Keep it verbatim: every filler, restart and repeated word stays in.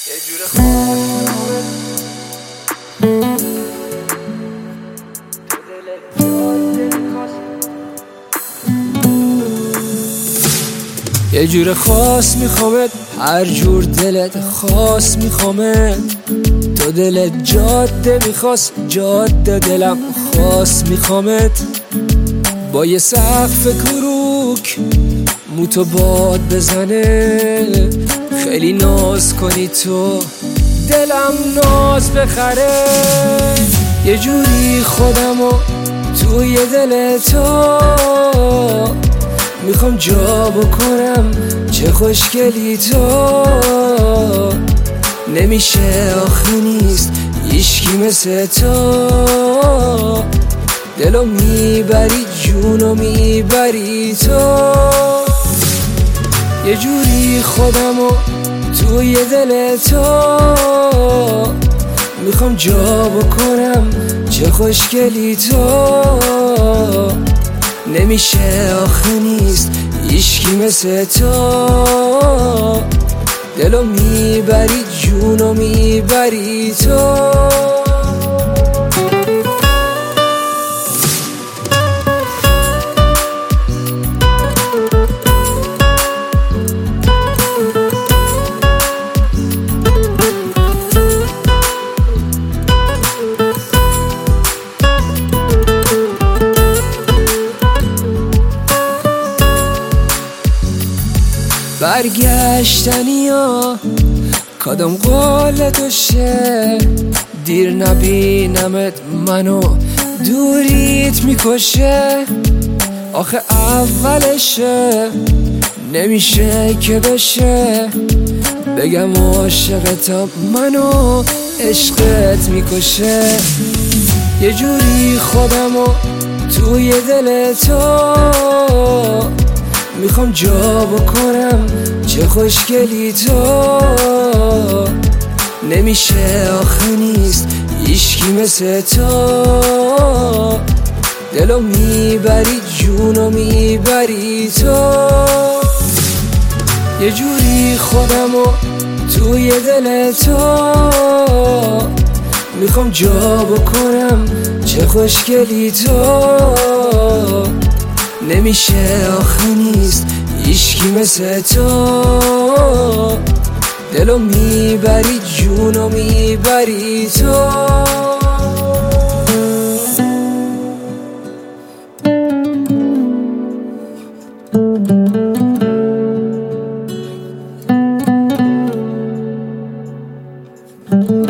یه جور خاص یه جور خاص میخوامت، هر جور دلت خاص میخوامت. تو دلت جاده میخواست، جاده دلم خاص میخوامت. با یه سقف کروک موتو باد بزنه، خیلی ناز کنی تو دلم ناز بخره. یه جوری خودمو توی دل تو میخوام جا بکنم، چه خوشگلی تو. نمیشه آخه نیست هیچکی مثل تو. دلو میبری جونو میبری تو. یه جوری خودمو توی دل تو میخوام جا بکنم، چه خوشگلی تو. نمیشه آخه نیست هیچکی مثل تو. دلو میبری جونو میبری تو. برگشتنی ها کدام قول توشه، دیر نبینمت منو دوریت میکشه. آخه اولشه نمیشه که بشه، بگم عاشقتم منو عشقت میکشه. یه جوری خودمو توی دل تو میخوام جا بکنم، چه خوشگلی تو. نمیشه آخه نیست هیچکی مثل تو. دلو میبری جونو میبری تو. یه جوری خودمو توی دل تو میخوام جا بکنم، چه خوشگلی تو. نمیشه آخه نیست هیچکی مثل تو. دلو میبری جونو میبری تو. thank you